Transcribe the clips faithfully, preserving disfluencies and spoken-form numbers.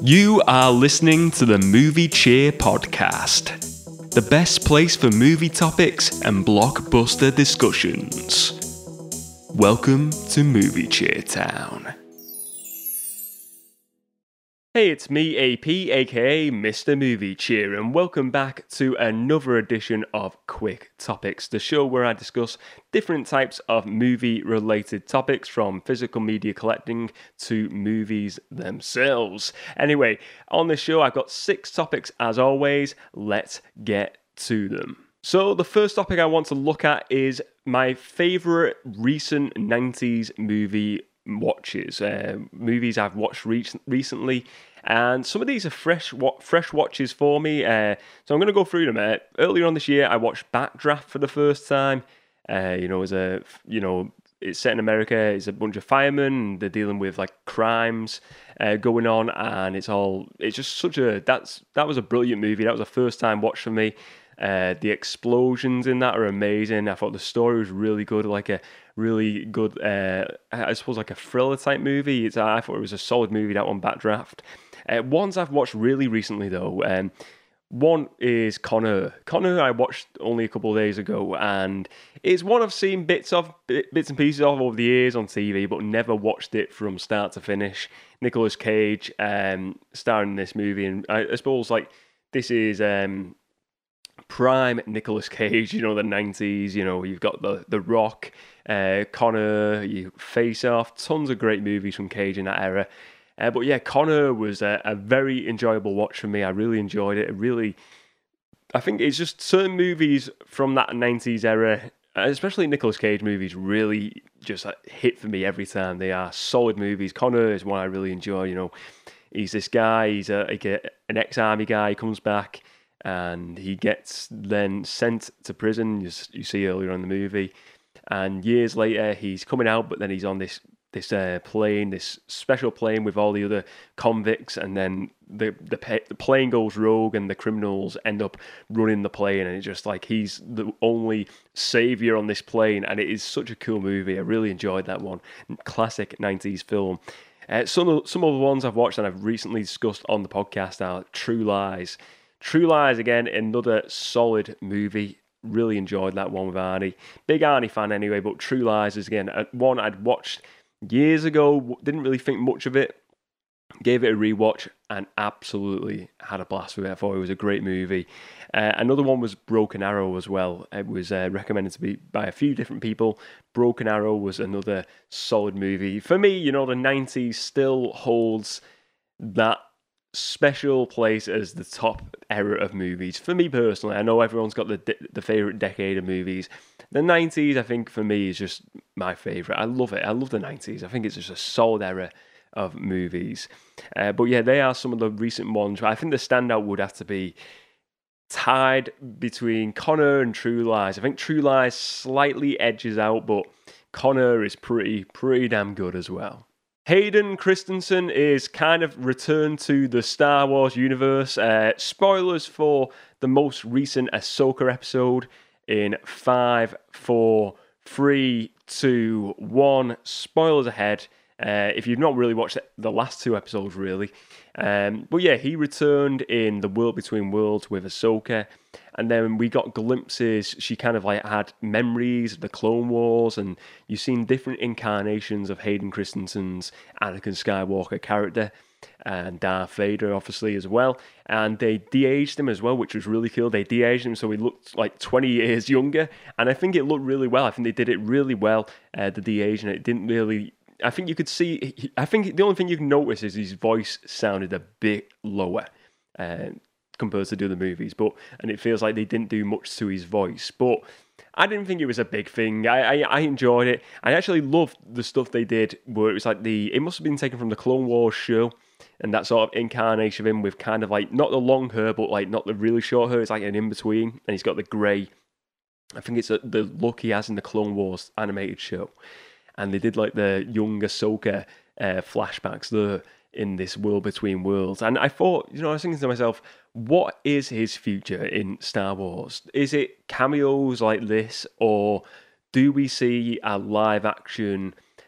You are listening to the Movie Cheer podcast, the best place for movie topics and blockbuster discussions. Welcome to Movie Cheer Town. Hey, it's me, A P, aka Mister Movie Cheer, and welcome back to another edition of Quick Topics, the show where I discuss different types of movie-related topics, from physical media collecting to movies themselves. Anyway, on this show, I've got six topics as always. Let's get to them. So, the first topic I want to look at is my favourite recent nineties movie watches, uh, movies I've watched re- recently, and some of these are fresh wa- fresh watches for me, uh, so I'm going to go through them. Uh, earlier on this year, I watched Backdraft for the first time. Uh, you know, as a, you know, it's set in America, it's a bunch of firemen, and they're dealing with, like, crimes uh, going on, and it's all, it's just such a, that's, that was a brilliant movie. That was a first time watch for me. Uh, the explosions in that are amazing. I thought the story was really good, like a really good, uh, I suppose like a thriller type movie. It's, I thought it was a solid movie, that one, Backdraft. Uh, ones I've watched really recently though, um, one is Con Air. Con Air I watched only a couple of days ago, and it's one I've seen bits of, bits and pieces of over the years on T V, but never watched it from start to finish. Nicolas Cage um, starring in this movie, and I, I suppose like this is um, prime Nicolas Cage, you know, the nineties, you know, you've got The The Rock, uh, Con Air, you Face Off, tons of great movies from Cage in that era. Uh, but yeah, Con Air was a, a very enjoyable watch for me. I really enjoyed it. It really, I think it's just certain movies from that nineties era, especially Nicolas Cage movies, really just like, hit for me every time. They are solid movies. Con Air is one I really enjoy, you know. He's this guy, he's a, like a, an ex-army guy, he comes back, and he gets then sent to prison, you, you see earlier in the movie. And years later, he's coming out, but then he's on this this uh, plane, this special plane with all the other convicts, and then the, the the plane goes rogue, and the criminals end up running the plane, and it's just like he's the only savior on this plane, and it is such a cool movie. I really enjoyed that one. Classic nineties film. Uh, some of, some of the ones I've watched and I've recently discussed on the podcast are True Lies. True Lies, again, another solid movie. Really enjoyed that one with Arnie. Big Arnie fan anyway, but True Lies is, again, one I'd watched years ago, didn't really think much of it, gave it a rewatch, and absolutely had a blast with it. I thought it was a great movie. Uh, another one was Broken Arrow as well. It was uh, recommended to me by a few different people. Broken Arrow was another solid movie. For me, you know, the nineties still holds that special place as the top era of movies. For me personally, I know everyone's got the de- the favourite decade of movies. The nineties, I think, for me, is just my favourite. I love it. I love the nineties. I think it's just a solid era of movies. Uh, but yeah, they are some of the recent ones. I think the standout would have to be tied between Con Air and True Lies. I think True Lies slightly edges out, but Con Air is pretty, pretty damn good as well. Hayden Christensen is kind of returned to the Star Wars universe. Uh, spoilers for the most recent Ahsoka episode in five, four, three, two, one. Spoilers ahead. Uh, if you've not really watched the last two episodes, really. Um, but yeah, he returned in The World Between Worlds with Ahsoka. And then we got glimpses. She kind of like had memories of the Clone Wars, and you've seen different incarnations of Hayden Christensen's Anakin Skywalker character, and Darth Vader obviously as well. And they de-aged him as well, which was really cool. They de-aged him so he looked like twenty years younger, and I think it looked really well. I think they did it really well, uh, the de-aging. It didn't really, I think you could see, I think the only thing you can notice is his voice sounded a bit lower uh, compared to the other movies, but and it feels like they didn't do much to his voice. But I didn't think it was a big thing. I, I, I enjoyed it. I actually loved the stuff they did where it was like the, it must have been taken from the Clone Wars show, and that sort of incarnation of him with kind of like, not the long hair, but like not the really short hair. It's like an in-between, and he's got the grey, I think it's a, the look he has in the Clone Wars animated show. And they did like the young Ahsoka uh, flashbacks there in this World Between Worlds. And I thought, you know, I was thinking to myself, what is his future in Star Wars? Is it cameos like this, or do we see a live action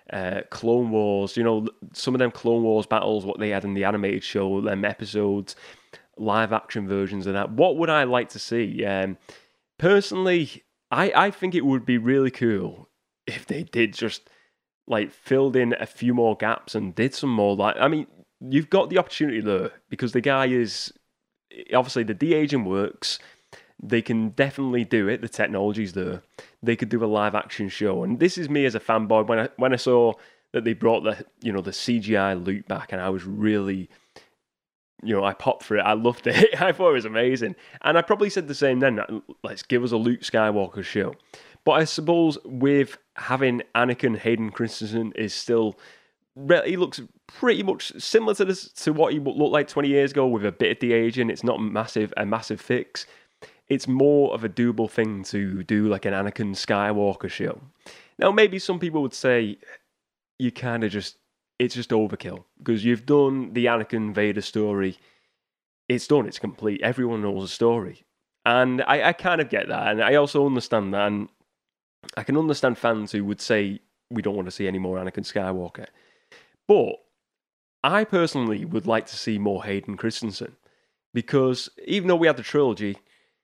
uh, Clone Wars, you know, some of them Clone Wars battles, what they had in the animated show, them episodes, live action versions of that. What would I like to see? Um, personally, I, I think it would be really cool if they did just like filled in a few more gaps and did some more like, I mean, you've got the opportunity there because the guy is obviously the de-aging works. They can definitely do it. The technology's there. They could do a live action show. And this is me as a fanboy. When I when I saw that they brought the you know the C G I Luke back, and I was really, you know, I popped for it. I loved it. I thought it was amazing. And I probably said the same then. Let's give us a Luke Skywalker show. But I suppose with having Anakin, Hayden Christensen is still, he looks pretty much similar to this to what he looked like twenty years ago with a bit of de-aging. It's not massive a massive fix. It's more of a doable thing to do like an Anakin Skywalker show. Now, maybe some people would say you kind of just, it's just overkill because you've done the Anakin Vader story. It's done, it's complete. Everyone knows the story. And I, I kind of get that. And I also understand that. And I can understand fans who would say we don't want to see any more Anakin Skywalker. But I personally would like to see more Hayden Christensen because even though we had the trilogy,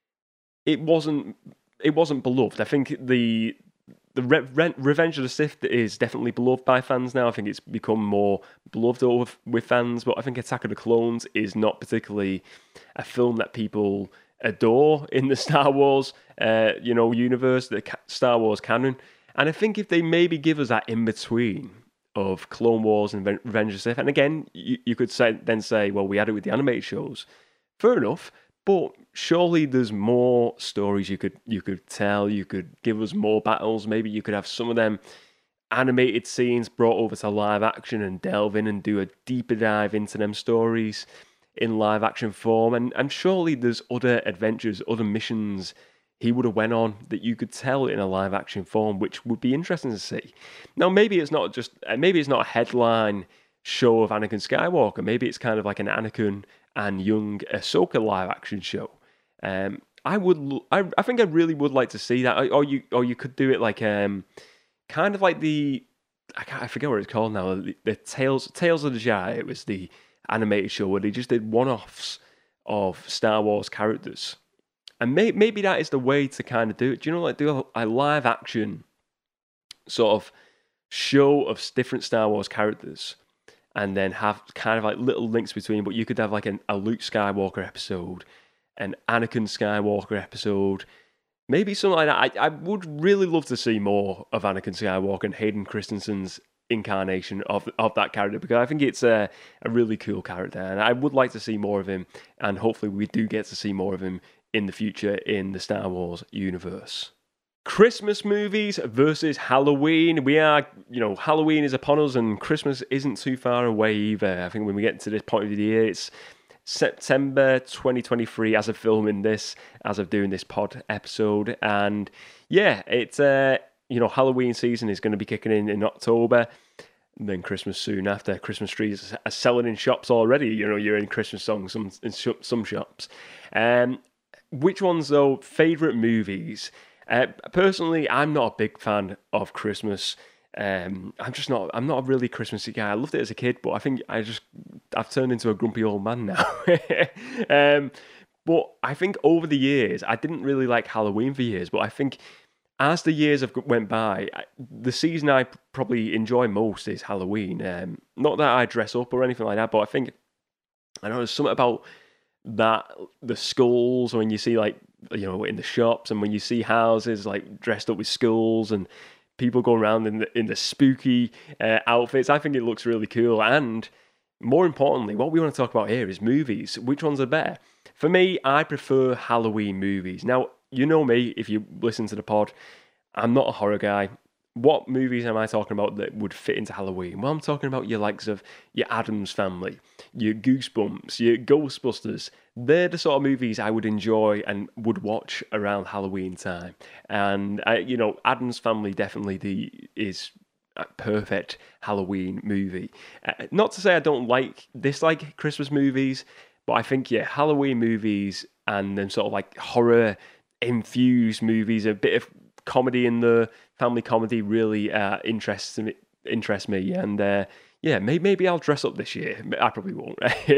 it wasn't it wasn't beloved. I think the the Re- Re- Revenge of the Sith is definitely beloved by fans now. I think it's become more beloved with, with fans. But I think Attack of the Clones is not particularly a film that people adore in the Star Wars, uh, you know, universe, the Star Wars canon. And I think if they maybe give us that in between of Clone Wars and Revenge of the Sith, and again, you, you could say then say, well, we had it with the animated shows. Fair enough. But surely there's more stories you could you could tell. You could give us more battles. Maybe you could have some of them animated scenes brought over to live action and delve in and do a deeper dive into them stories in live action form. And and surely there's other adventures, other missions he would have went on that you could tell in a live action form, which would be interesting to see. Now maybe it's not just maybe it's not a headline show of Anakin Skywalker. Maybe it's kind of like an Anakin and young Ahsoka live action show. Um, I would, I, I think I really would like to see that. Or you, or you could do it like, um, kind of like the, I can't, I forget what it's called now. The, the Tales, Tales of the Jedi. It was the animated show where they just did one-offs of Star Wars characters, and may, maybe that is the way to kind of do it. Do you know, like do a, a live action sort of show of different Star Wars characters, and then have kind of like little links between, but you could have like an, a Luke Skywalker episode, an Anakin Skywalker episode, maybe something like that. I, I would really love to see more of Anakin Skywalker and Hayden Christensen's incarnation of of that character, because I think it's a, a really cool character, and I would like to see more of him, and hopefully we do get to see more of him in the future in the Star Wars universe. Christmas movies versus Halloween. We are, you know, Halloween is upon us and Christmas isn't too far away either. I think when we get to this point of the year, it's September twenty twenty-three as of filming this, as of doing this pod episode. And yeah, it's, uh, you know, Halloween season is going to be kicking in in October. And then Christmas soon after. Christmas trees are selling in shops already. You know, you're in Christmas songs some, in some shops. Um, which ones, though, favourite movies? Uh, personally, I'm not a big fan of Christmas. Um, I'm just not. I'm not a really Christmassy guy. I loved it as a kid, but I think I just I've turned into a grumpy old man now. um, but I think over the years, I didn't really like Halloween for years. But I think as the years have went by, the season I probably enjoy most is Halloween. Um, not that I dress up or anything like that, but I think I know there's something about that the skulls when you see like, you know, in the shops, and when you see houses like dressed up with skulls and people go around in the in the spooky uh, outfits. I think it looks really cool. And more importantly, what we want to talk about here is movies. Which ones are better? For me, I prefer Halloween movies. Now, you know me, if you listen to the pod, I'm not a horror guy. What movies am I talking about that would fit into Halloween? Well, I'm talking about your likes of your Addams Family, your Goosebumps, your Ghostbusters. They're the sort of movies I would enjoy and would watch around Halloween time. And, I, you know, Addams Family definitely the is a perfect Halloween movie. Uh, not to say I don't like, dislike Christmas movies, but I think, yeah, Halloween movies and then sort of like horror-infused movies, a bit of comedy in the family comedy really uh, interests me interest me, and uh, yeah, maybe, maybe I'll dress up this year. I probably won't,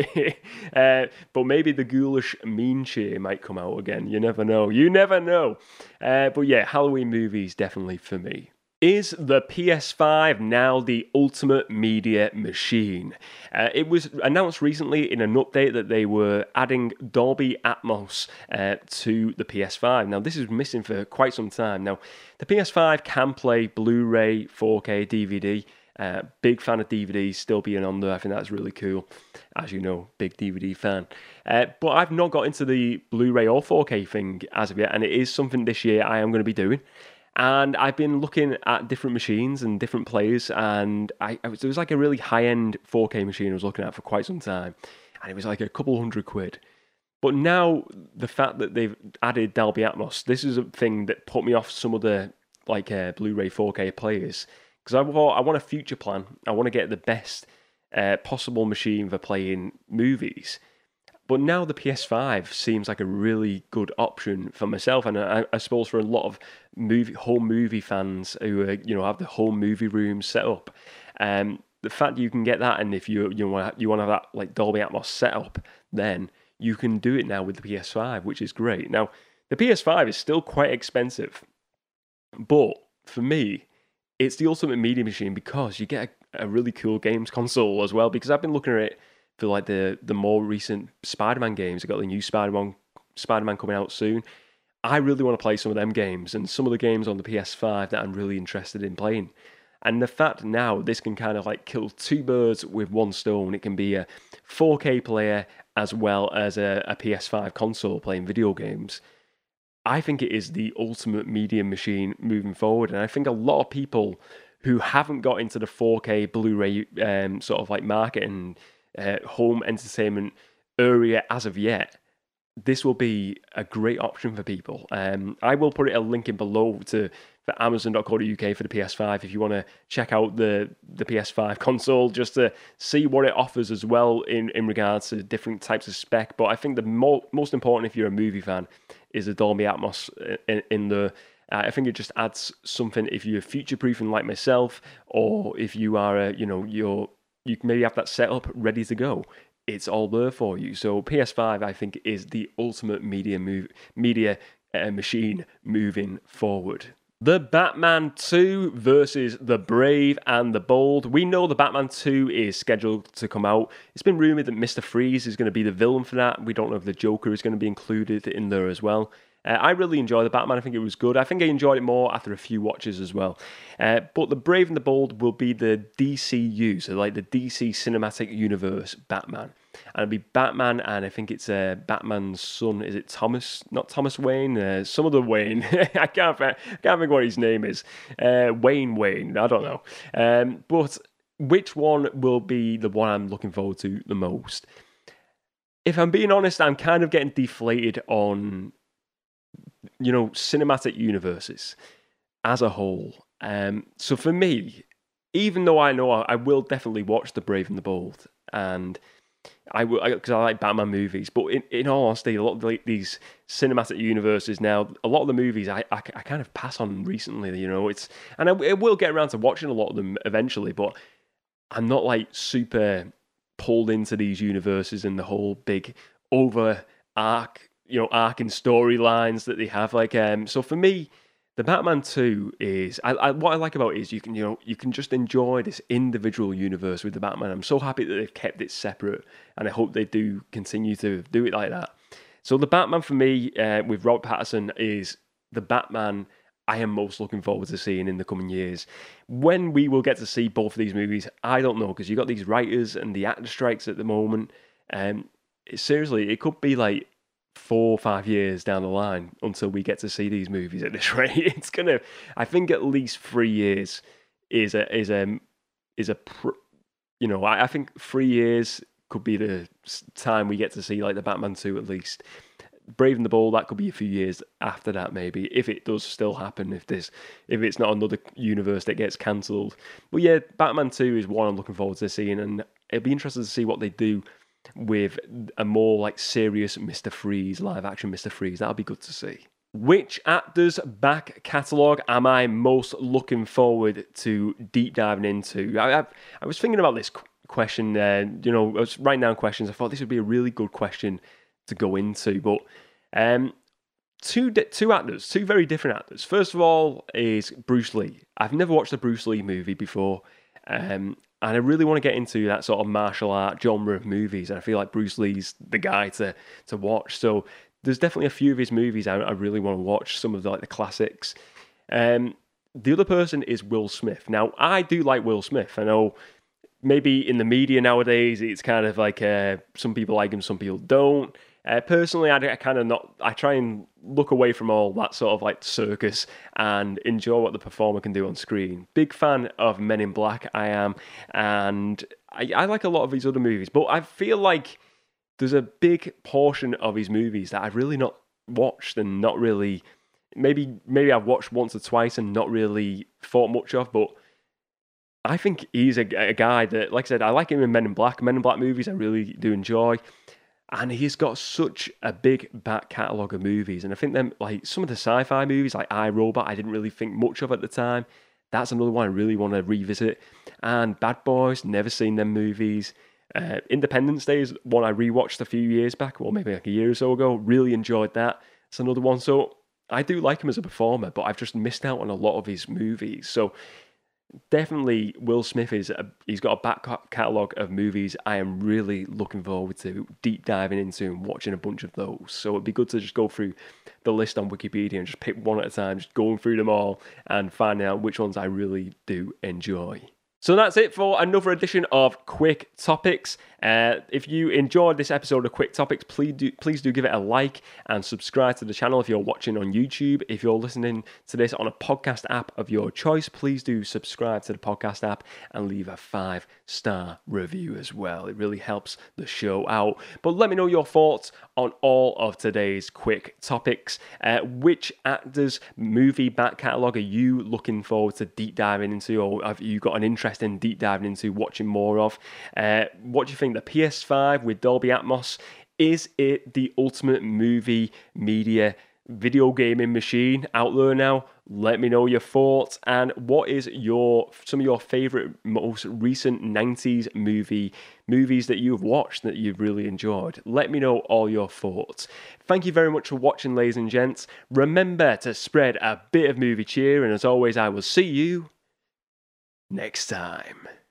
uh, but maybe the ghoulish mean cheer might come out again. You never know. You never know. Uh, but yeah, Halloween movies definitely for me. Is the P S five now the ultimate media machine? Uh, it was announced recently in an update that they were adding Dolby Atmos uh, to the P S five. Now, this is missing for quite some time. Now, the P S five can play Blu-ray, four K, D V D. Uh, big fan of D V Ds still being on there. I think that's really cool. As you know, big D V D fan. Uh, but I've not got into the Blu-ray or four K thing as of yet, and it is something this year I am going to be doing. And I've been looking at different machines and different players, and I, I was, there was like a really high-end four K machine I was looking at for quite some time, and it was like a couple hundred quid. But now, the fact that they've added Dolby Atmos, this is a thing that put me off some of the like uh, Blu-ray four K players, because I, I want a future plan. I want to get the best uh, possible machine for playing movies. But now the P S five seems like a really good option for myself, and I, I suppose for a lot of movie home movie fans who are, you know, have the home movie room set up. Um, the fact you can get that, and if you you want you want to have that like Dolby Atmos setup, then you can do it now with the P S five, which is great. Now the P S five is still quite expensive, but for me, it's the ultimate media machine because you get a, a really cool games console as well. Because I've been looking at it for like the, the more recent Spider-Man games. I got the new Spider-Man Spider-Man coming out soon. I really want to play some of them games and some of the games on the P S five that I'm really interested in playing. And the fact now this can kind of like kill two birds with one stone. It can be a four K player as well as a, a P S five console playing video games. I think it is the ultimate media machine moving forward. And I think a lot of people who haven't got into the four K Blu-ray um, sort of like market and Uh, home entertainment area as of yet, this will be a great option for people. Um, I will put it a link in below to for amazon dot co dot U K for the P S five if you want to check out the, the P S five console just to see what it offers as well in, in regards to different types of spec. But I think the mo- most important if you're a movie fan is the Dolby Atmos in, in the Uh, I think it just adds something if you're future-proofing like myself, or if you are, a, you know, you're you can maybe have that set up ready to go. It's all there for you. So P S five, I think, is the ultimate media move, media uh, machine moving forward. The Batman two versus The Brave and the Bold. We know the Batman two is scheduled to come out. It's been rumoured that Mister Freeze is going to be the villain for that. We don't know if the Joker is going to be included in there as well. Uh, I really enjoyed the Batman. I think it was good. I think I enjoyed it more after a few watches as well. Uh, but The Brave and the Bold will be the D C U, so like the D C Cinematic Universe Batman. And it'll be Batman, and I think it's uh, Batman's son. Is it Thomas? Not Thomas Wayne. Uh, some other Wayne. I can't. I can't think what his name is. Uh, Wayne Wayne. I don't know. Um, but which one will be the one I'm looking forward to the most? If I'm being honest, I'm kind of getting deflated on, you know, cinematic universes as a whole. Um, so for me, even though I know I, I will definitely watch The Brave and the Bold, and I will, because I, I like Batman movies, but in, in all honesty, a lot of like, these cinematic universes now, a lot of the movies I, I, I kind of pass on recently, you know, it's, and I, I will get around to watching a lot of them eventually, but I'm not like super pulled into these universes and the whole big over arc, you know, arc and storylines that they have. Like, um, so for me, the Batman two is, I, I, what I like about it is you can, you know, you can just enjoy this individual universe with the Batman. I'm so happy that they've kept it separate, and I hope they do continue to do it like that. So the Batman for me, uh, with Robert Pattinson, is the Batman I am most looking forward to seeing in the coming years. When we will get to see both of these movies, I don't know, because you've got these writers and the actor strikes at the moment. Um, it, seriously, it could be like four or five years down the line until we get to see these movies at this rate. It's gonna, I think, at least three years is a is a is a pr- you know, I, I think three years could be the time we get to see like the Batman two at least. Brave and the Bold, that could be a few years after that, maybe, if it does still happen, if this, if it's not another universe that gets cancelled. But yeah, Batman two is one I'm looking forward to seeing, and it'll be interesting to see what they do with a more like serious Mister Freeze, live action Mister Freeze. That'll be good to see. Which actor's back catalogue am I most looking forward to deep diving into? I, I, I was thinking about this question, uh, you know, I was writing down questions. I thought this would be a really good question to go into, but um, two two actors, two very different actors. First of all is Bruce Lee. I've never watched a Bruce Lee movie before, um, and I really want to get into that sort of martial art genre of movies, and I feel like Bruce Lee's the guy to to watch. So there's definitely a few of his movies I, I really want to watch, some of the, like the classics. Um, the other person is Will Smith. Now, I do like Will Smith. I know maybe in the media nowadays, it's kind of like uh, some people like him, some people don't. Uh, personally, I, I kind of not. I try and look away from all that sort of like circus and enjoy what the performer can do on screen. Big fan of Men in Black, I am, and I, I like a lot of his other movies. But I feel like there's a big portion of his movies that I've really not watched and not really. Maybe maybe I've watched once or twice and not really thought much of, but I think he's a, a guy that, like I said, I like him in Men in Black. Men in Black movies I really do enjoy. And he's got such a big back catalogue of movies. And I think them like some of the sci-fi movies, like I, Robot, I didn't really think much of at the time. That's another one I really want to revisit. And Bad Boys, never seen them movies. Uh, Independence Day is one I rewatched a few years back, or maybe like a year or so ago. Really enjoyed that. It's another one. So I do like him as a performer, but I've just missed out on a lot of his movies. So definitely Will Smith is a, he's got a back catalogue of movies I am really looking forward to deep diving into and watching a bunch of those. So it'd be good to just go through the list on Wikipedia and just pick one at a time, just going through them all and finding out which ones I really do enjoy. So that's it for another edition of Quick Topics. Uh, if you enjoyed this episode of Quick Topics, please do, please do give it a like and subscribe to the channel if you're watching on YouTube. If you're listening to this on a podcast app of your choice, please do subscribe to the podcast app and leave a five-star review as well. It really helps the show out. But let me know your thoughts on all of today's Quick Topics. Uh, which actors' movie back catalogue are you looking forward to deep diving into, or have you got an interest in deep diving into watching more of? Uh, what do you think? The P S five with Dolby Atmos, is it the ultimate movie media video gaming machine out there now? Let me know your thoughts, and what is your some of your favorite most recent nineties movie movies that you've watched that you've really enjoyed. Let me know all your thoughts. Thank you very much for watching, ladies and gents. Remember to spread a bit of movie cheer, and as always, I will see you next time.